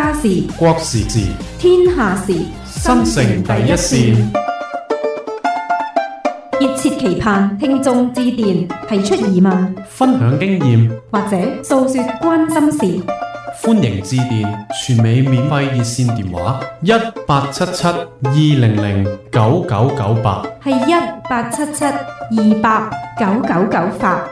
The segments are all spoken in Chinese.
家事、 國時事、 天下事， 新城第一線。 熱切期盼聽眾致電提出疑問， 分享經驗， 或者訴說關心事。 歡迎致電全美免費熱線電話1877-200-9998， 係1877-200-9998。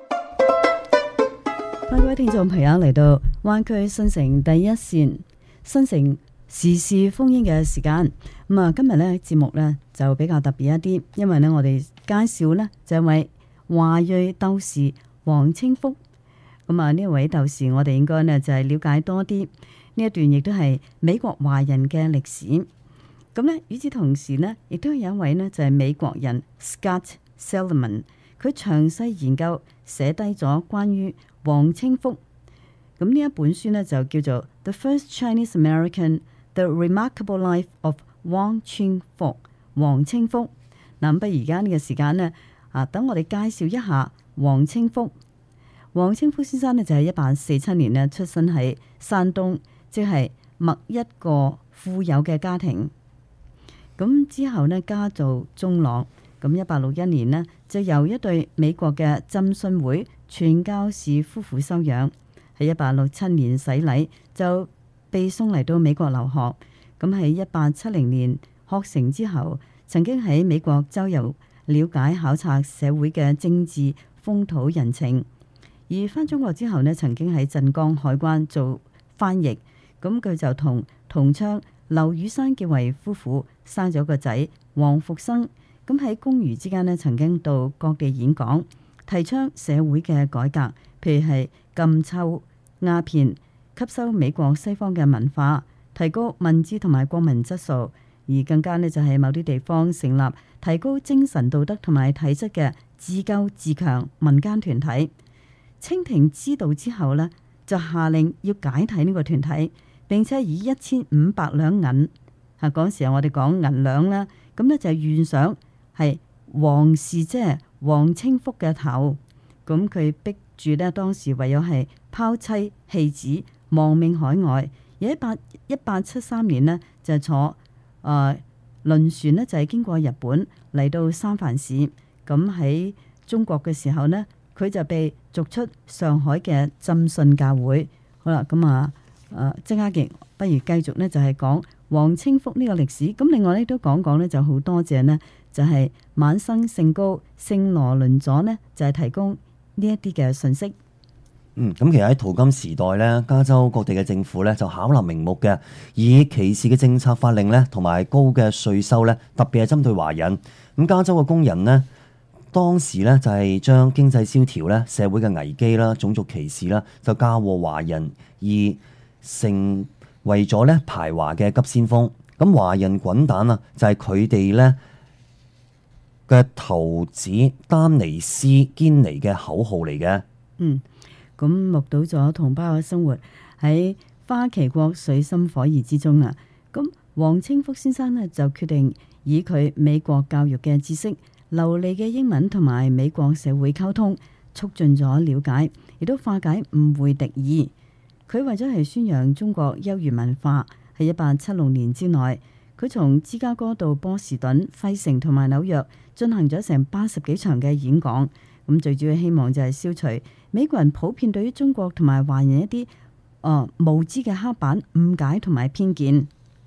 各位聽眾朋友，嚟到灣區新城第一線新城時事烽煙嘅時間。今日呢節目呢就比較特別一啲，因為呢我哋介紹呢就係位華裔鬥士黃清福。呢位鬥士，我哋應該呢就係了解多啲呢一段，亦都係美國華人嘅歷史。咁呢，與此同時呢，亦都有一位呢就係美國人 Scott Silverman， 佢詳細研究寫低咗關於黃清福。咁呢一本書呢就叫做 The First Chinese American: The Remarkable Life of Wang Qingfu。黃清福。不過而家呢個時間呢，等我哋介紹一下黃清福。黃清福先生呢就係1847年呢出生喺山東，即係麥一個富有嘅家庭。咁之後呢家道中落，咁1861年呢就由一對美國嘅浸信會傳教士夫婦收養，喺1867年洗禮就被送嚟到美國留學。咁喺1870年學成之後，曾經喺美國周遊了解考察社會嘅政治風土人情。而返中國之後呢，曾經喺鎮江海關做翻譯。咁佢就同同窗劉雨山結為夫婦，生咗個仔黃復生。咁喺公餘之間呢，曾經到各地演講，提倡社會嘅改革，譬如係禁抽鴉片，吸收美國西方嘅文化，提高文字同埋國民質素。而更加呢，就係某啲地方成立提高精神道德同埋體質嘅自救自強民間團體。清廷知道之後呢，就下令要解體呢個團體，並且以1500兩銀，嗰時候我哋講銀兩啦，咁呢就懸賞係黃氏即係黃清福嘅頭。咁佢逼住呢，當時唯有係拋妻棄子，亡命海外。而喺1873年呢，就坐輪船呢，就係經過日本嚟到三藩市。咁喺中國嘅時候呢，佢就被逐出上海嘅浸信教會。好啦，咁曾家傑，不如繼續呢，就係講黃清福呢個歷史。咁另外呢，都講講呢，就好多謝呢，就係晚生聖高聖羅倫佐呢，就係提供呢一啲嘅信息。 咁其實喺淘金時代咧，加州各地嘅政府咧就巧立名目嘅，以歧視嘅政策法令咧，同埋高嘅稅收咧，特別係針對華人。咁加州嘅工人呢，當時咧就係將經濟蕭條咧、社會嘅危機啦、種族歧視啦，就嫁禍華人，而成為咗咧排華嘅急先鋒。咁華人滾蛋啊，就係佢哋咧嘅頭子丹尼斯堅尼嘅口號嚟嘅。 咁目睹咗同胞嘅生活喺花旗國水深火熱之中啊！咁黃清福先生呢，就決定以佢美國教育嘅知識、流利嘅英文同埋美國社會溝通，促進咗了解，亦都化解誤會敵意。佢為咗係宣揚中國優越文化，喺1876年之內，佢從芝加哥到波士頓、費城同埋紐約進行咗成80幾場嘅演講。咁最主要希望就係消除美國人普遍對於中國同埋華人一啲無知嘅刻板誤解同埋偏見。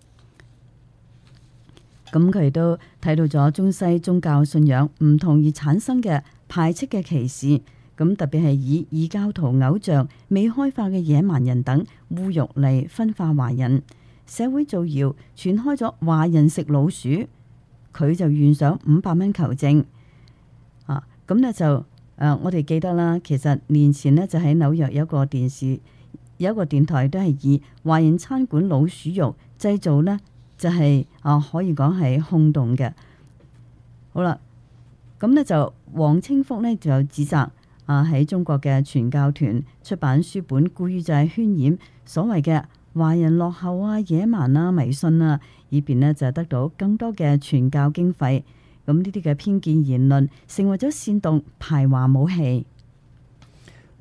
咁佢亦都睇到咗中西宗教信仰唔同而產生嘅排斥嘅歧視。咁特別係以異教徒偶像、未開化嘅野蠻人等侮辱嚟分化華人。社會造謠傳開咗華人食老鼠，佢就懸賞500蚊求證。咁呢就我哋記得啦，其實年前呢，就喺紐約有一個電台都係以華人餐館老鼠肉製造呢，就係可以講係轟動嘅。好啦，咁呢就黃清福呢，就指責喺中國嘅傳教團出版書本，故意就係渲染所謂嘅華人落後啊、野蠻啊、迷信啊，以便呢就得到更多嘅傳教經費。咁呢啲嘅偏見言論成為咗煽動排華武器。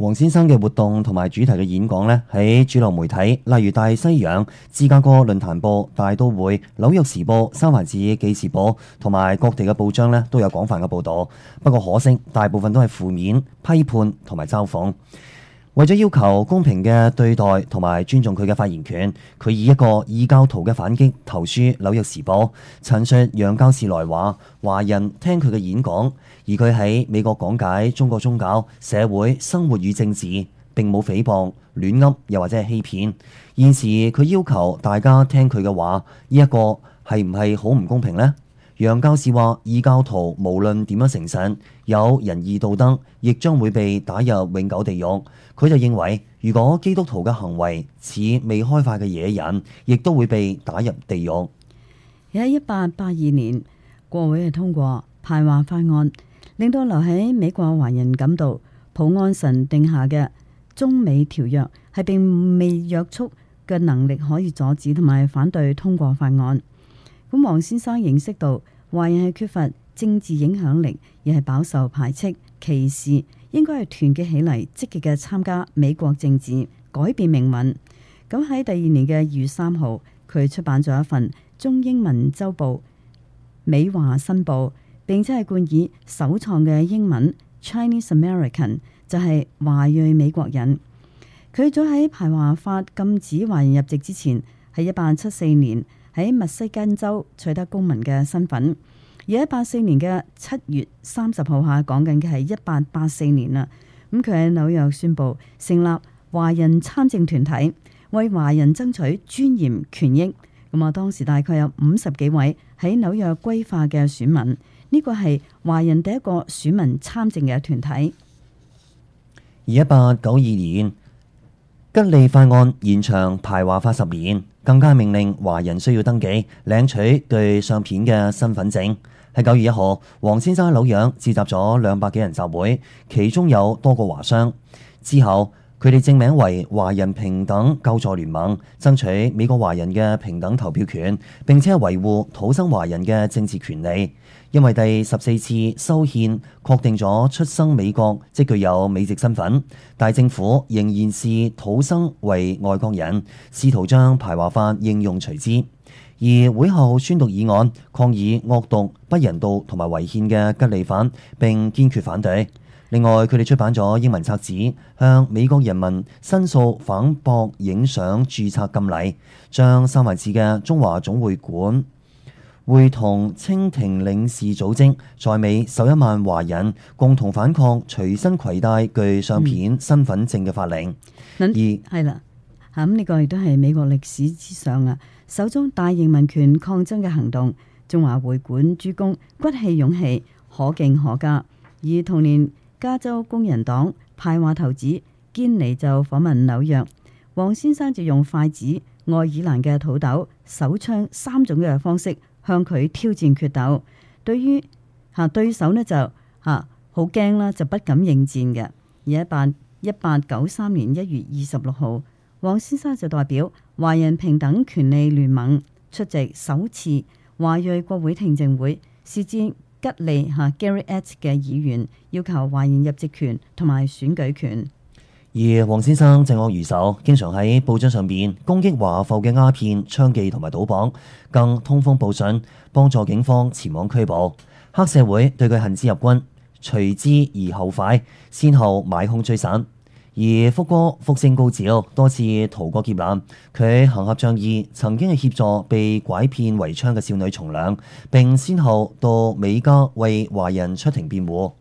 黃先生嘅活動同埋主題嘅演講呢，喺主流媒體例如大西洋、芝加哥論壇報、大都會、紐約時報、三藩市紀事報同埋各地嘅報章呢，都有廣泛嘅報導。不過可惜，大部分都係負面、批判同埋嘲諷。為咗要求公平嘅對待同埋尊重佢嘅發言權，佢以一個異教徒嘅反擊投書《紐約時報》，陳述楊教士來話華人聽佢嘅演講，而佢喺美國講解中國宗教、社會、生活與政治，並冇誹謗、亂噏又或者係欺騙。現時佢要求大家聽佢嘅話，呢一個係唔係好唔公平呢？楊教士話：異教徒無論點樣誠實，有仁義道德，亦將會被打入永久地獄。佢就認為，如果基督徒嘅行為似未開化嘅野人，亦都會被打入地獄。 喺1882年，國會係通過排華法案，令到留喺美國華人感到普安神定下嘅中美條約係並未約束嘅能力可以阻止同埋反對通過法案。咁黃先生認識到華人係缺乏政治影響力，而係飽受排斥、歧視，應該係團結起嚟，積極嘅參加美國政治，改變命運。咁喺第二年嘅2月3號，佢出版咗一份中英文週報《美華新報》，並且係冠以首創嘅英文 Chinese American， 就係華裔美國人。佢早喺排華法禁止華人入籍之前，喺1874年喺密西根州取得公民嘅身份。而喺84年嘅7月30號下，講緊嘅係1884年啦。咁佢喺紐約宣布成立華人參政團體，為華人爭取尊嚴權益。咁啊，當時大概有50幾位喺紐約歸化嘅選民，呢個係華人第一個選民參政嘅團體。 而1892年，吉利法案延長排華法10年，更加命令華人需要登記領取具相片嘅身份證。喺9月1號，黃先生喺紐約召集咗200幾人集會，其中有多個華商。之後，佢哋正名為華人平等救助聯盟，爭取美國華人嘅平等投票權，並且維護土生華人嘅政治權利。因為第14次修憲確定咗出生美國即具有美籍身份，但政府仍然視土生為外國人，試圖將排華法應用隨之。而會後宣讀議案，抗議惡毒、不人道同埋違憲嘅吉利法，並堅決反對。另外，佢哋出版咗英文冊子，向美國人民申訴反駁影相註冊禁例，將三藩市嘅中華總會館會同清廷領事組織在美11萬華人共同反抗隨身攜帶具相片身份證嘅法令。 係啦，咁呢個亦都係美國歷史之上啊，首宗大型民權抗爭嘅行動。中華會館諸公骨氣勇氣，可敬可嘉。而同年，加州工人黨排華頭子堅尼就訪問紐約，黃先生就用筷子、愛爾蘭嘅土豆、手槍3種嘅方式向佢挑戰決鬥。對於對手呢，就好驚啦，就不敢應戰嘅。而1893年1月26號，黃先生就代表華人平等權利聯盟出席首次華裔國會聽證會，是戰吉利Garrett 嘅議員，要求華人入籍權同埋選舉權。 而黃先生嫉惡如仇，經常喺報章上邊攻擊華埠嘅鴉片、娼妓同埋賭博，更通風報信，幫助警方前往拘捕。黑社會對佢恨之入骨，隨之而後快，先後買兇追殺。而福哥福星高照，多次逃過劫難。佢行俠仗義，曾經係協助被拐騙為娼嘅少女從良，並先後到美加為華人出庭辯護。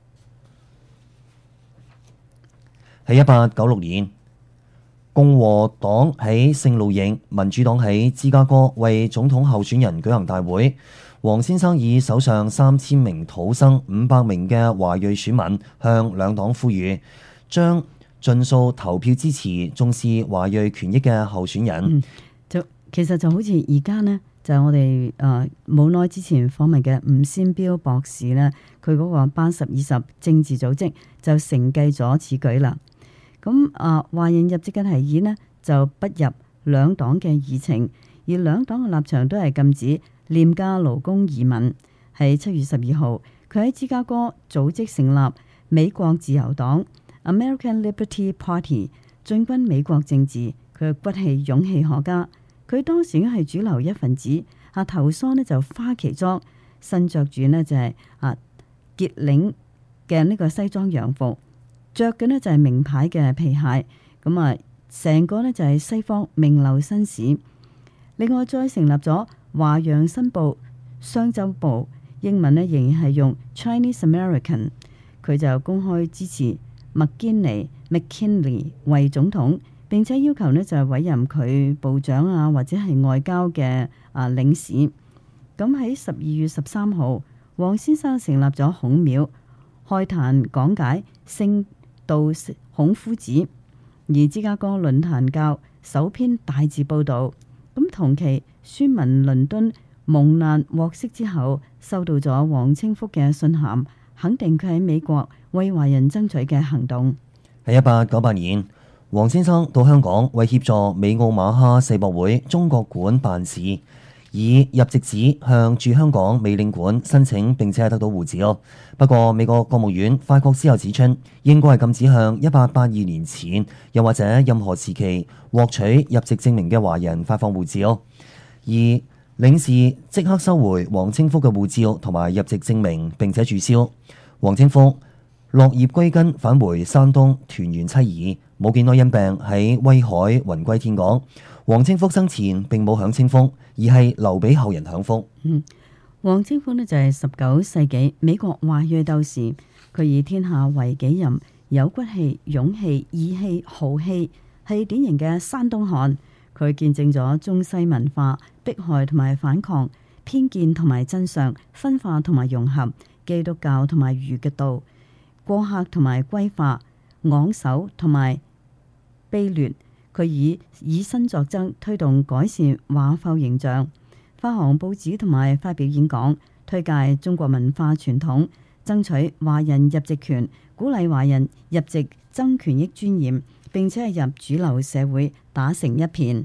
喺1896年，共和黨喺聖路易，民主黨喺芝加哥為總統候選人舉行大會。黃先生以手上3000名土生、500名嘅華裔選民向兩黨呼籲，將盡數投票支持重視華裔權益嘅候選人。 其實就好似而家呢，就係我哋冇耐之前訪問嘅吳先彪博士呢，佢嗰個班十20政治組織就承繼咗此舉啦。咁華人入籍嘅提議呢，就不入兩黨嘅議程，而兩黨嘅立場都係禁止廉價勞工移民。喺7月12號，佢喺芝加哥組織成立美國自由黨 American Liberty Party 進軍美國政治，佢嘅骨氣勇氣可嘉。佢當時係主流一份子，頭梳呢就花旗裝，身着住呢就係結領嘅呢個西裝洋服，着嘅呢就係名牌嘅皮鞋，咁成個呢就係西方名流紳士。另外再成立咗華洋新報商周報，英文呢仍然係用 Chinese American。佢就公開支持麥堅尼 McKinley 為總統，並且要求呢就係委任佢部長或者係外交嘅領事。咁喺12月13號，黃先生成立咗孔廟，開壇講解聖道孔夫子，而芝加哥論壇教首篇大字報導。咁同期宣文倫敦蒙難獲釋之後，收到咗黃清福嘅信函，肯定佢喺美國為華人爭取嘅行動。 喺1898年，黃先生到香港為協助美奧馬哈世博會中國館辦事，以入籍紙向駐香港美領館申請，並且係得到護照。不過美國國務院發覺之後指出，應該係禁止向1882年前又或者任何時期獲取入籍證明嘅華人發放護照，而領事即刻收回黃清福嘅護照同埋入籍證明，並且註銷。黃清福落葉歸根，返回山東團圓妻兒，冇幾耐因病喺威海魂歸天港。黃清福生前並冇享清福，而係留俾後人享福。 黃清福呢就係19世紀美國華裔鬥士，佢以天下為己任，有骨氣、勇氣、義氣、豪氣，係典型嘅山東漢。佢見證咗中西文化迫害同埋反抗、偏見同埋真相分化同埋融合、基督教同埋儒嘅道、過客同埋歸化、昂首同埋卑劣。佢以身作則，推動改善華埠形象，發行報紙同埋發表演講，推介中國文化傳統，爭取華人入籍權，鼓勵華人入籍爭權益尊嚴，並且係入主流社會打成一片。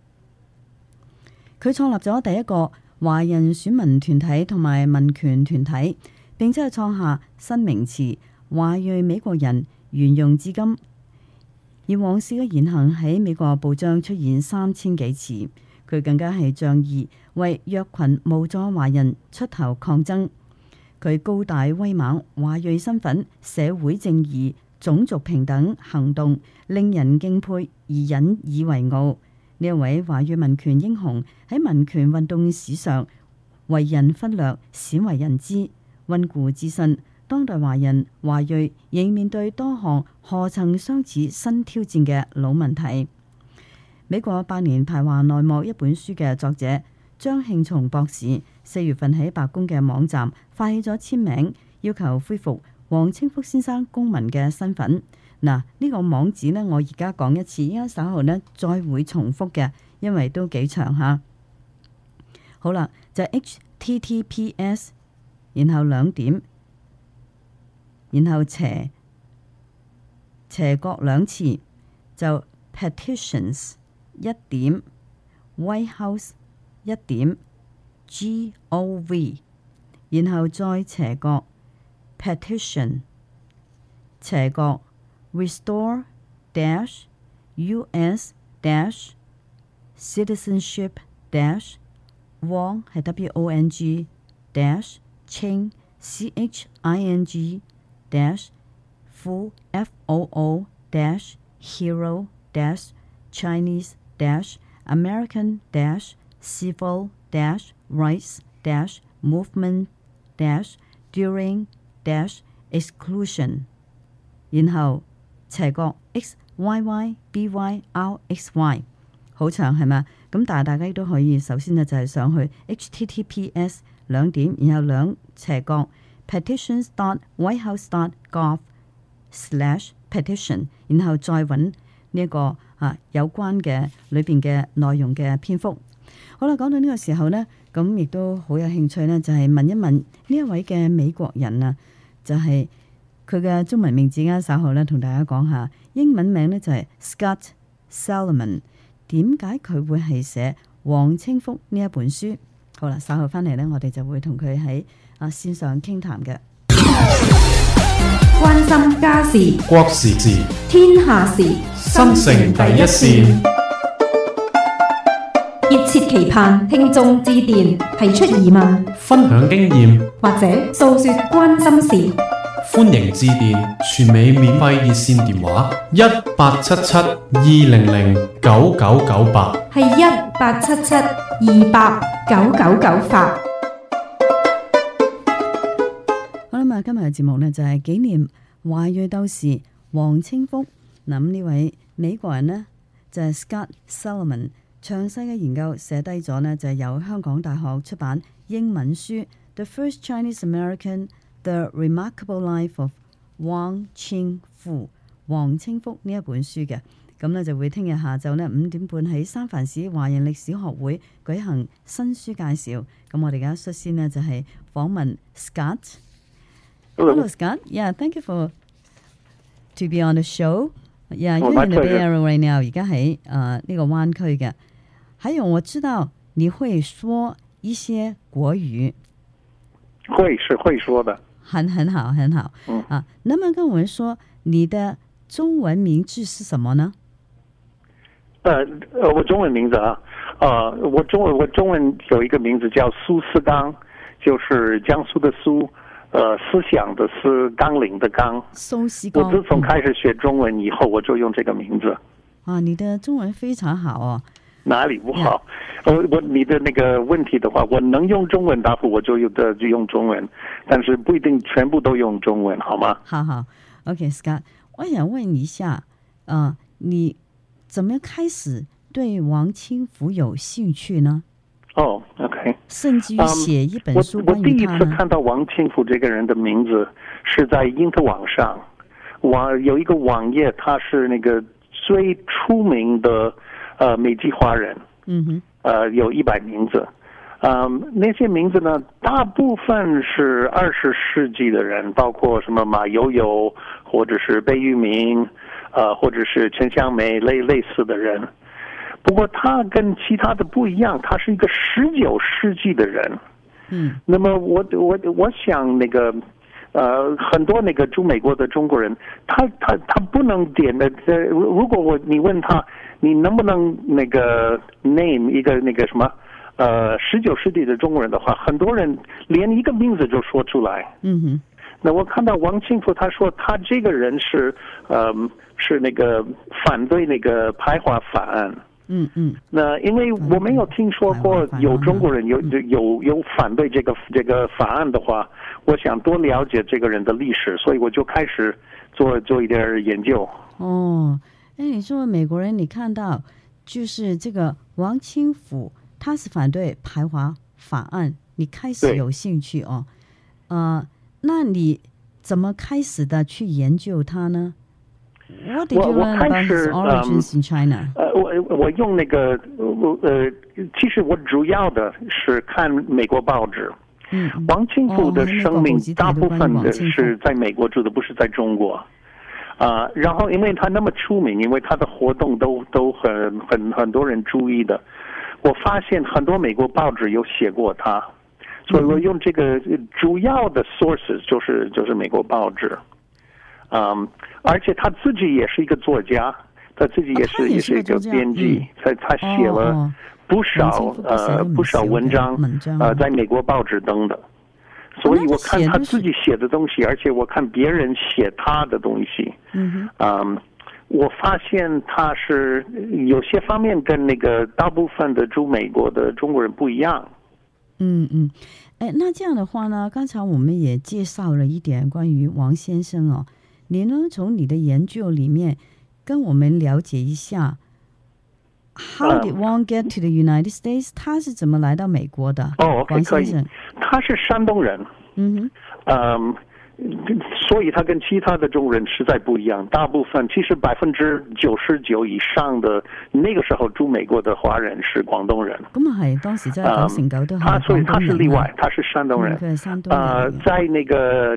佢創立咗第一個華人選民團體同埋民權團體，並且係創下新名詞華裔美國人，沿用至今。而黃氏嘅言行喺美國報章出現3000幾次，佢更加係仗義為弱群無助華人出頭抗爭。佢高大威猛、華裔身份、社會正義、種族平等行動，令人敬佩而引以為傲。呢一位華裔民權英雄喺民權運動史上為人忽略、鮮為人知。溫故知新，當代華人華裔仍面對多項何曾相似新挑戰嘅老問題。美國百年排華內幕一本書嘅作者張慶松博士4月份喺白宮嘅網站發起咗簽名，要求恢復黃清福先生公民嘅身份。嗱，呢個網址呢，我而家講一次，依家稍後呢再會重複嘅，因為都幾長下。好啦，就 HTTPS， 然後2點，然後斜角2次，就 petitions 1點 White House 1點 gov， 然後再斜角 petition 斜角Restore US Citizenship Wong 係 WONG Ching CHING Foo FOO Hero Chinese American Civil Rights Movement During Exclusion， 然後斜角 XYYBYRXY， 好長係嘛？咁但係大家亦都可以首先呢就係上去 HTTPS 2點，然後2斜角 petitions.whitehouse.gov/petition， 然後再揾呢一個有關嘅裏邊嘅內容嘅篇幅。好啦，講到呢個時候呢，咁亦都好有興趣呢，就係問一問呢一位嘅美國人啊，就係佢嘅中文名字啱稍後呢同大家講下，英文名呢就係 Scott Salomon。點解佢會係寫黃清福呢一本書？好啦，稍後翻嚟呢，我哋就會同佢喺線上傾談嘅。 關心家事、 國時事、 天下事， 新城第一線。 熱切期盼聽眾致電提出疑問， 分享經驗， 或者訴說關心事。 歡迎致電全美免費熱線電話1877-200-9998， 係1877-200-9998。 好啦，今日嘅節目呢，就係紀念華裔鬥士黃清福。咁呢位美國人呢，就係 Scott Solomon。詳細嘅研究寫低咗呢，就係由香港大學出版英文書《The First Chinese American: The Remarkable Life of Wang Qingfu》黃清福呢一本書嘅。咁呢就會聽日下晝呢5點半喺三藩市華人歷史學會舉行新書介紹。咁我哋而家率先呢，就係訪問 Scott。Hello Scott. Yeah, thank you for to be on the show. Yeah, you're in the Bay Area right now. 而家喺呢個灣區嘅。還有我知道你會說一些國語， 會說的， 很好。能不能跟我們說你的中文名字是什麼呢？ 我中文名字我中文有一個名字叫蘇思剛，就是江蘇的蘇，思想的思，綱領的綱。蘇思剛。我自從開始學中文以後，我就用這個名字。 你的中文非常好哦。 哪裡不好？你的那個問題的話，我能用中文答覆，我就用中文，但是不一定全部都用中文，好嗎？ 好 ，OK Scott， 我想問一下，你怎麼開始對王清福有興趣呢 ？OK， 甚至於寫一本書關於他呢？ 我第一次看到王清福這個人的名字是在因特網上，有一個網頁，他是那個最出名的美籍華人，有100名字，那些名字呢，大部分是20世紀的人，包括什麼馬友友，或者是貝聿銘，或者是陳香梅類似的人。不過他跟其他的不一樣，他是一個19世紀的人。那麼我想那個很多那個駐美國的中國人，他不能點的。如果你問他，你能不能那個 name 一個那個什麼19世紀的中國人的話，很多人連一個名字就說出來。那我看到王清福，他說他這個人是那個反對那個排華法案。那因為我沒有聽說過有中國人有反對這個法案的話，我想多了解這個人的歷史，所以我就開始做一點研究。 你作為美國人，你看到就是這個王清福，他是反對排華法案，你開始有興趣哦。那你怎麼開始的去研究他呢？What did you learn about his origins in China? 我用那個其實我主要的是看美國報紙。王清福的生命大部分的是在美國住的，不是在中國。然後因為他那麼出名，因為他的活動都很多人注意的，我發現很多美國報紙有寫過他，所以我用這個主要的 sources 就是美國報紙。而且他自己也是一個作家，他自己也是一個編輯，他寫了不少文章，在美國報紙登的。所以我看他自己寫的東西，而且我看別人寫他的東西，我發現他是有些方面跟那個大部分的駐美國的中國人不一樣。 那這樣的話呢，剛才我們也介紹了一點關於王先生哦。你能從你的研究裡面跟我們了解一下 ，How did Wang get to the United States？ 他是怎麼來到美國的？王先生， 他是山東人。所以他跟其他的中國人實在不一樣。大部分其實99%以上的那個時候駐美國的華人是廣東人。 咁啊係，當時真係99%都係廣東人。 所以他是例外，他是山東人。 佢係山東人。 在那個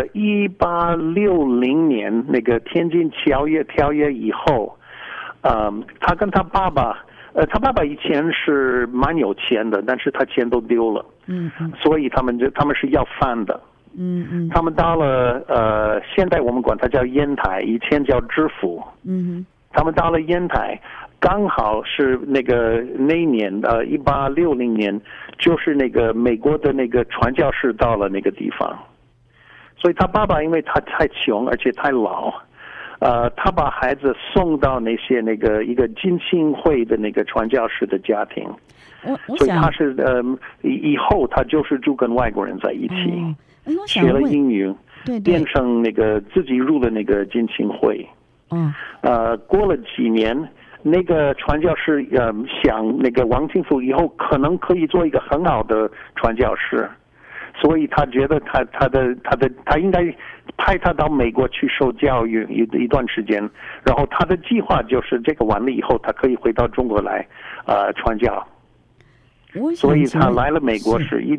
1860年那個天津條約以後，他跟他爸爸，他爸爸以前是蠻有錢的，但是他錢都丟了。所以他們是要飯的。 他们到了现在我们管它叫烟台，以前叫知府。他们到了烟台，刚好是那一年1860年，就是那个美国的那个传教士到了那个地方，所以他爸爸因为他太穷而且太老，他把孩子送到一个浸信会的那个传教士的家庭，所以他是以后他就是住跟外国人在一起，学了英语，变成自己入了那个浸信会。过了几年，那个传教士想那个王清福以后可能可以做一个很好的传教士，所以他觉得他应该派他到美国去受教育一段时间，然后他的计划就是这个完了以后，他可以回到中国来传教。所以他来了美国是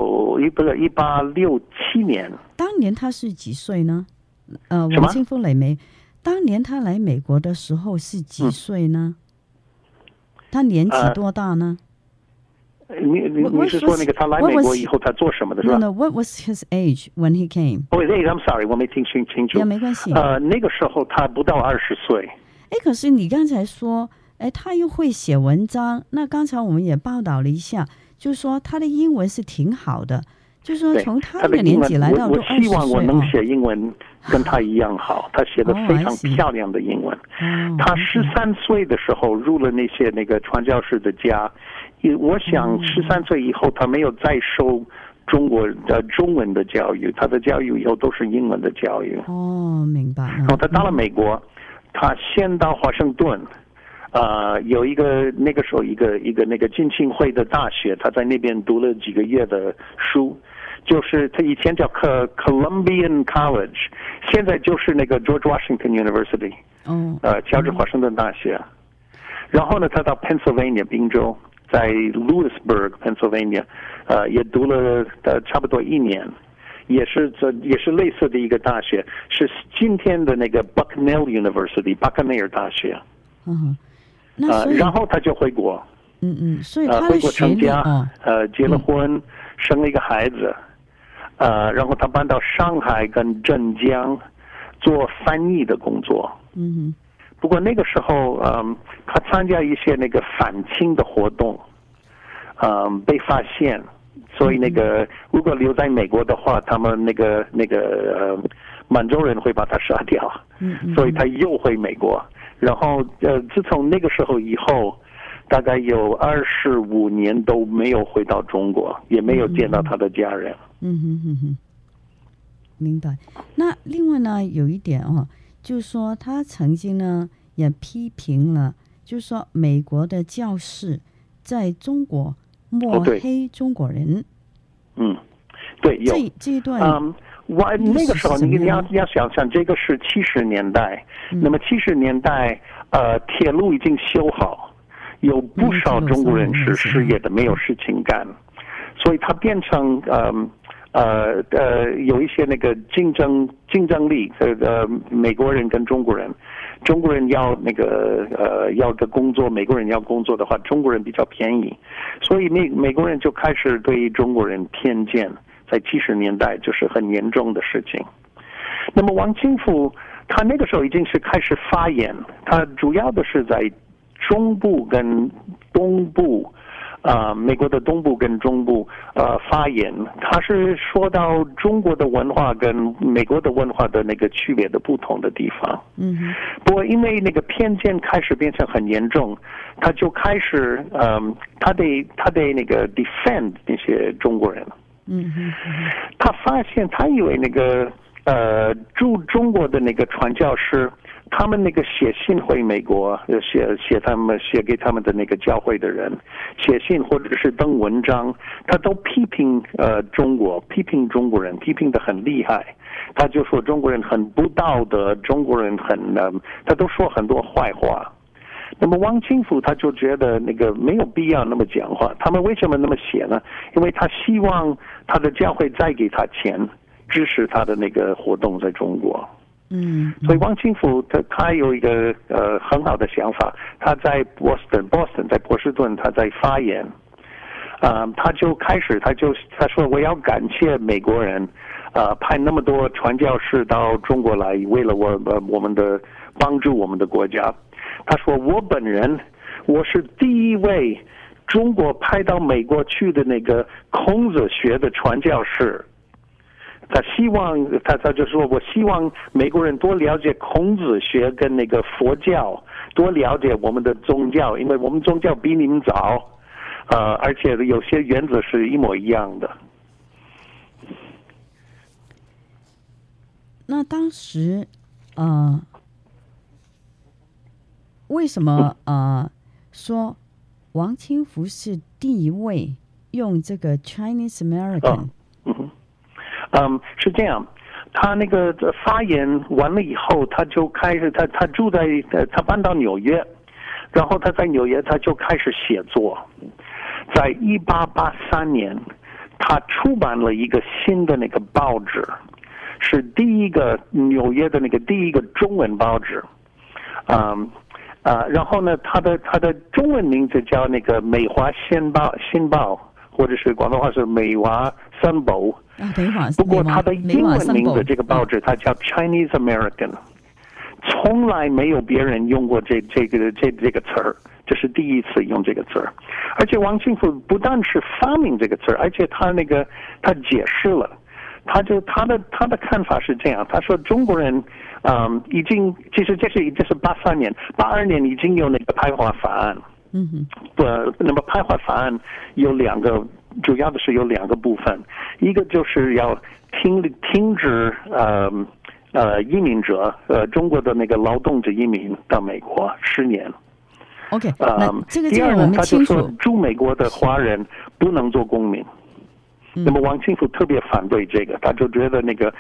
1867年。 当年他是几岁呢？王清福当年他来美国的时候是几岁呢？他年纪多大呢？ 你是说那个他来美国以后他做什么的是吧？ No, what was his age when he came? Oh, I'm sorry, 我没听清楚。 没关系。 那个时候他不到20岁。 可是你刚才说，他又会写文章。那刚才我们也报道了一下，就是说他的英文是挺好的。就是说从他的年纪来到我希望我能写英文跟他一样好。他写的非常漂亮的英文。他13岁的时候入了那个传教士的家。我想13岁以后他没有再受中文的教育，他的教育以后都是英文的教育。 明白。 然后他到了美国，他先到华盛顿。有那个时候一个那个浸信会的大学，他在那边读了几个月的书，就是他以前叫Columbian College， 现在就是那个 George Washington University， 乔治华盛顿大学。然后呢，他到 Pennsylvania 宾州，在 Lewisburg Pennsylvania， 也读了差不多1年，也是类似的一个大学，是今天的那个 Bucknell University 巴克内尔大学。然后他就回国， 所以他回国成家，结了婚，生了一个孩子，然后他搬到上海跟镇江做翻译的工作。不过那个时候，他参加一些那个反清的活动，被发现，所以如果留在美国的话，他们满洲人会把他杀掉，所以他又回美国。然后自从那个时候以后，大概有25年都没有回到中国，也没有见到他的家人。 明白。那另外呢，有一点就是说他曾经呢也批评了，就是说美国的教士在中国抹黑中国人。 对，有这一段。 那个时候你要想想，这个是70年代。那么70年代，铁路已经修好，有不少中国人是失业的，没有事情干，所以它变成有一些那个竞争力，美国人跟中国人要要的工作，美国人要工作的话，中国人比较便宜，所以美国人就开始对中国人偏见。在70年代就是很严重的事情。那么王清福他那个时候已经是开始发言，他主要的是在中部跟东部，美国的东部跟中部发言，他是说到中国的文化跟美国的文化的那个区别的不同的地方。不过因为那个偏见开始变成很严重，他就开始他得那个 defend 那些中国人。他发现他以为那个驻中国的那个传教士，他们那个写信回美国，写给他们的那个教会的人，写信或者是登文章，他都批评中国，批评中国人，批评得很厉害。他就说中国人很不道德，中国人他都说很多坏话。那么汪清福他就觉得那个没有必要那么讲话，他们为什么那么写呢？因为他希望他的教会再给他钱，支持他的那个活动在中国。所以汪清福他有一个很好的想法，他在 Boston 在波士顿他在发言，他说我要感谢美国人， 派那么多传教士到中国来，为了我们的帮助我们的国家。他说我本人我是第一位中国派到美国去的那个孔子学的传教士。他就说我希望美国人多了解孔子学跟那个佛教，多了解我们的宗教，因为我们宗教比你们早，而且有些原则是一模一样的。 那当时为什么说王清福是第一位用这个 Chinese American？ 是这样，他那个发言完了以后，他就开始他搬到纽约，然后他在纽约他就开始写作。在1883年，他出版了一个新的那个报纸，是第一个纽约的那个第一个中文报纸。然后呢，他的中文名字叫那个美华新报，或者是广东话是美华三报。不过他的英文名字这个报纸它叫 Chinese American， 从来没有别人用过这个词儿，这是第一次用这个词儿。而且王清福不但是发明这个词儿，而且他解释了，他的看法是这样，他说中国人已经其实这是83年82年已经有那个排华法案。那么排华法案主要的是有两个部分，一个就是要停止移民者中国的那个劳动者移民到美国10年。 OK， 这个第二呢，他就说驻美国的华人不能做公民。那么王清福特别反对这个，他就觉得那个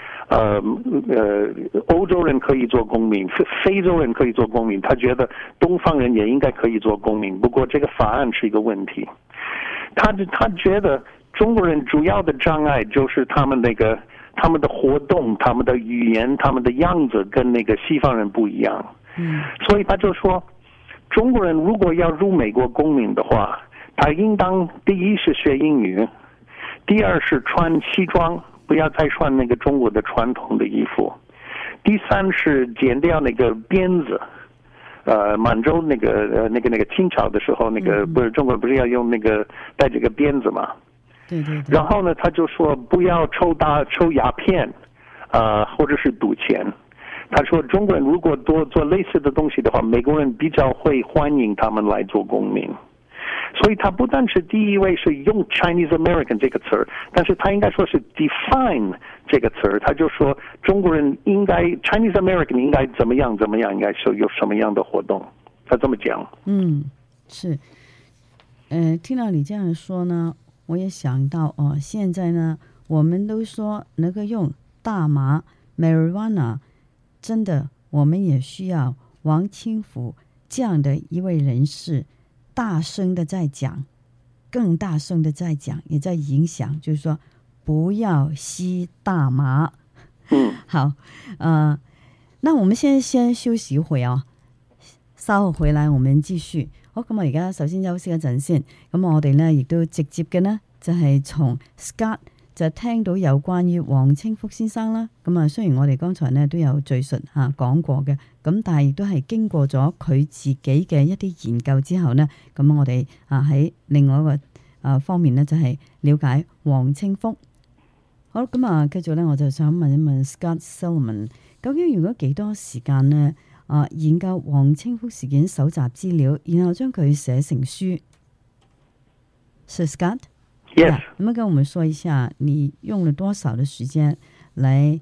欧洲人可以做公民，非洲人可以做公民，他觉得东方人也应该可以做公民。不过这个法案是一个问题，他觉得中国人主要的障碍就是他们的活动、他们的语言、他们的样子跟那个西方人不一样。所以他就说，中国人如果要入美国公民的话，他应当第一是学英语。第二是穿西装，不要再穿那个中国的传统的衣服。第三是剪掉那个辫子。满洲那个清朝的时候，不是中国不是要用那个带这个辫子嘛？ 对。 然后呢，他就说不要抽鸦片，或者是赌钱。他说中国人如果多做类似的东西的话，美国人比较会欢迎他们来做公民。所以他不但是第一位是用 Chinese American 这个词儿，但是他应该说是 define 这个词儿。他就说中国人应该 Chinese American 应该怎么样，应该是有什么样的活动。他这么讲。 是。听到你这样说呢，我也想到现在呢，我们都说能够用大麻 marijuana， 真的我们也需要王清福这样的一位人士。大声的在讲，更大声的在讲，也在影响，就是说不要吸大麻。好，那我們先休息一會啊，稍後回來我們繼續。好，咁我而家首先休息一陣先，咁我哋呢亦都直接嘅呢，就係從 Scott 就聽到有關於黃清福先生啦。咁啊，雖然我哋剛才呢都有敘述講過嘅，咁但係亦都係經過咗佢自己嘅一啲研究之後呢，咁我哋喺另外一個方面呢，就係了解黃清福。好，咁啊，繼續呢，我就想問一問 Scott Silverman， 究竟用咗幾多時間呢？研究黃清福事件，搜集資料，然後將佢寫成書。是 Scott？ Yes。 能不能跟我們說一下，你用了多少的時間來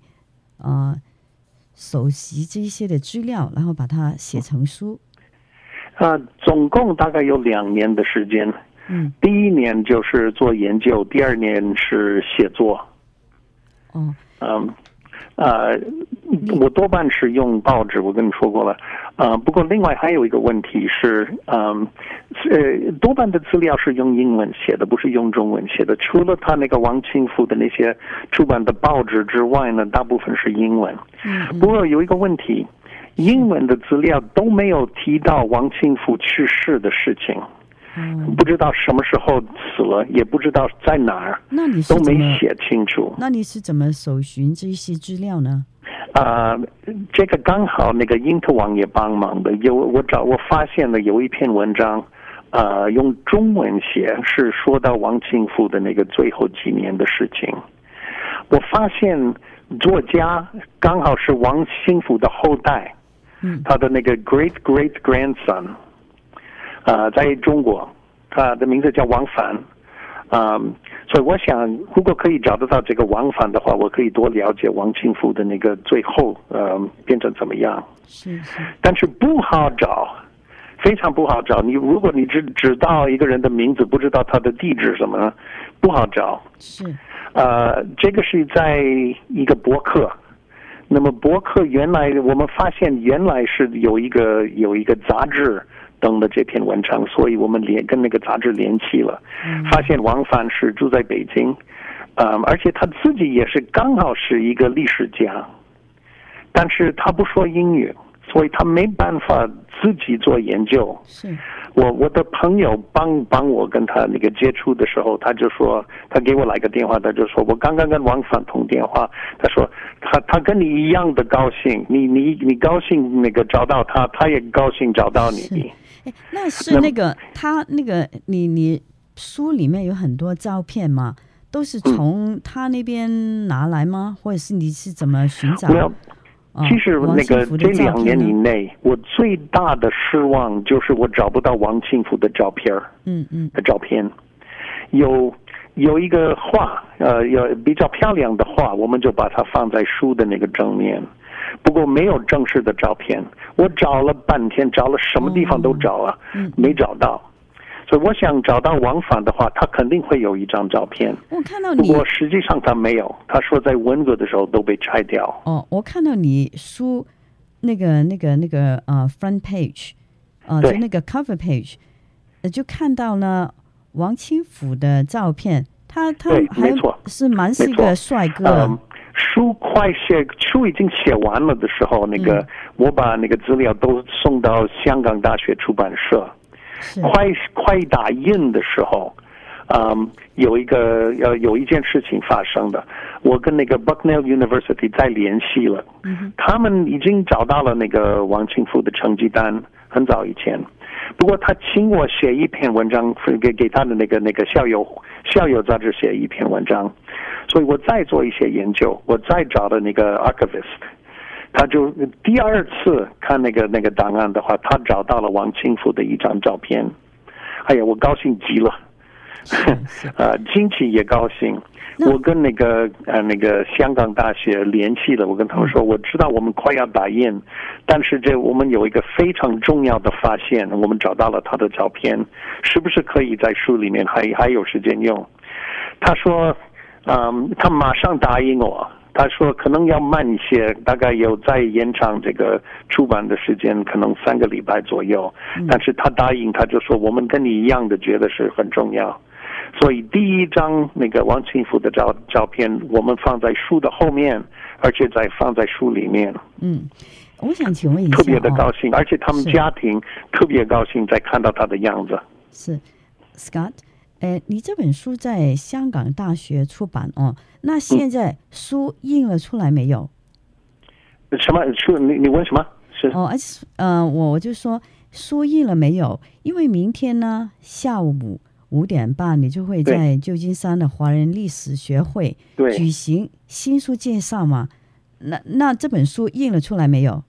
搜集這些的資料，然後把它寫成書？ 總共大概有2年的時間。第一年就是做研究，第二年是寫作。我多半是用報紙，我跟你說過了。不過另外還有一個問題是，多半的資料是用英文寫的，不是用中文寫的。除了他那個王清福的那些出版的報紙之外呢，大部分是英文。不過有一個問題，英文的資料都沒有提到王清福去世的事情。 不知道什么时候死了，也不知道在哪儿， 那你是都没写清楚。 那你是怎么搜寻这些资料呢？ 这个刚好那个因特网也帮忙的，我发现了有一篇文章，用中文写，是说到王庆福的那个最后几年的事情。我发现作家刚好是王庆福的后代，他的那个 great grandson，在中国，他的名字叫王凡，所以我想，如果可以找得到这个王凡的话，我可以多了解王庆福的那个最后变成怎么样。 是， 但是不好找，非常不好找。如果你只知道一个人的名字，不知道他的地址什么，不好找。 是， 这个是在一个博客。那么博客原来我们发现原来是有一个杂志登的这篇文章，所以我们跟那个杂志联系了，发现王凡是住在北京，而且他自己也是刚好是一个历史家，但是他不说英语，所以他没办法自己做研究。 是， 我的朋友帮我跟他那个接触的时候，他就说，他给我来个电话，他就说我刚刚跟王凡通电话，他说他跟你一样的高兴，你高兴那个找到他，他也高兴找到你。 那是那个他那个你书里面有很多照片吗？都是从他那边拿来吗？或者是你是怎么寻找？ 其实那个这2年以内，我最大的失望就是我找不到王庆福的照片。的照片有一个画，有比较漂亮的画，我们就把它放在书的那个正面。不过没有正式的照片，我找了半天，找了什么地方都找了，没找到。所以我想找到王凡的话，他肯定会有一张照片。 我看到你， 不过实际上他没有，他说在文革的时候都被拆掉。 我看到你书那个front page，就那个 cover page，就看到了王庆福的照片，他还是蛮是一个帅哥。 书已经写完了的时候，我把那个资料都送到香港大学出版社。快打印的时候，有一件事情发生的，我跟那个 Bucknell University 再联系了，他们已经找到了那个王庆福的成绩单，很早以前。不过他请我写一篇文章，给他的那个校友杂志写一篇文章，所以我再做一些研究，我再找了那个 archivist。他就第2次看那个档案的话，他找到了王庆福的一张照片。哎呀，我高兴极了，亲戚也高兴。我跟那个香港大学联系了，我跟他们说，我知道我们快要打印，但是我们有一个非常重要的发现，我们找到了他的照片，是不是可以在书里面还有时间用？他说，他马上答应我。他说可能要慢一些，大概有再延长这个出版的时间，可能3个礼拜左右。但是他答应，他就说我们跟你一样的觉得是很重要。所以第1张那个王庆福的照片，我们放在书的后面，而且再放在书里面。 我想请问一下， 特别的高兴，而且他们家庭特别高兴在看到他的样子。 是 Scott。你这本书在香港大学出版那现在书印了出来没有？ 什么书？你问什么？是我就说书印了没有？因为明天呢下午5点半，你就会在旧金山的华人历史学会举行新书介绍嘛。那这本书印了出来没有？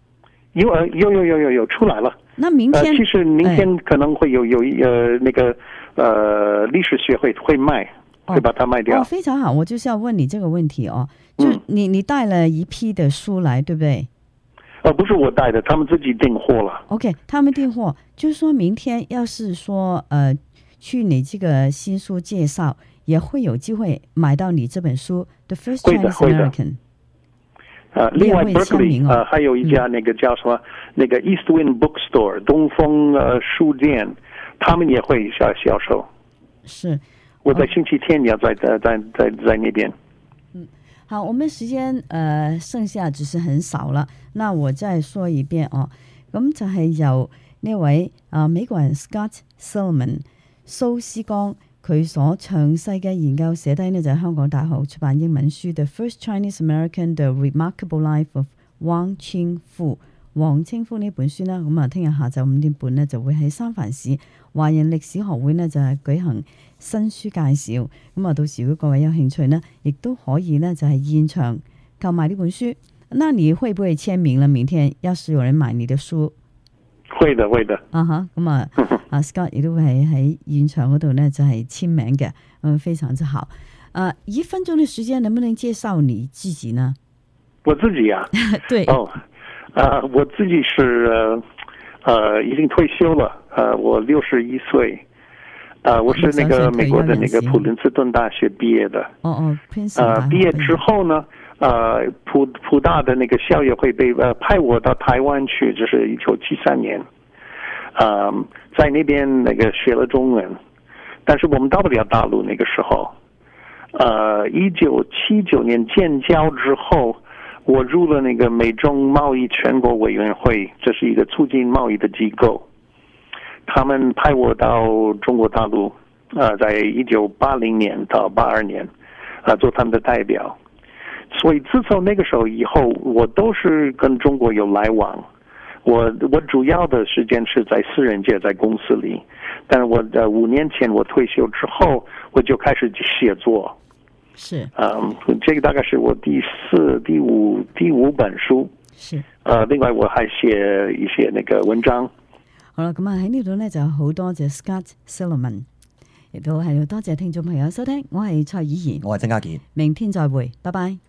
有出来了。那明天其实明天可能会有那个历史学会会卖，会把它卖掉。非常好，我就是要问你这个问题就你带了一批的书来，对不对？不是我带的，他们自己订货了。OK， 他们订货，就是说明天要是说去你这个新书介绍，也会有机会买到你这本书《The First Chinese American》。另外 Berkeley 还有一家那个叫什么那个 Eastwind Bookstore 东风书店，他们也会销售。是，我在星期天要在那边。好，我们時間剩下只是很少了，那我再說一遍咁就係由呢位美國人 Scott Silliman 蘇斯江，佢所詳細嘅研究寫低呢，就係香港大學出版英文書《The First Chinese American: The Remarkable Life of Wang Qingfu》黃清夫呢本書呢，咁啊聽日下晝5點半呢，就會喺三藩市華人歷史學會呢，就係舉行新書介紹，咁啊到時如果各位有興趣呢，亦都可以呢，就係現場購買呢本書。那你會不會簽名呢？明天要是有人買你的書， 會的，會的。 咁啊Scott 亦都會喺現場嗰度呢，就係簽名嘅，非常之好。1分鐘的時間，能不能介紹你自己呢？ 我自己啊， 對， 我自己是已經退休了，我61歲，我是那個美國的那個普林斯頓大學畢業的。畢業之後呢，普大的那個校友會被派我到台灣去，就是1973年，在那邊那個學了中文，但是我們到不了大陸那個時候，1979年建交之後，我入了那個美中貿易全國委員會，這是一個促進貿易的機構，他們派我到中國大陸，在1980年到82年，做他們的代表。所以自從那個時候以後，我都是跟中國有來往。我主要的時間是在私人界，在公司裏，但是我5年前我退休之後，我就開始寫作。 是， 這個大概是我第五本書。 是， 另外我還寫一些那個文章。 好啦，咁喺呢度呢，就好多謝 Scott Silliman， 亦都係多謝聽眾朋友收聽，我係蔡以賢， 我係曾家健， 明天再會，拜拜。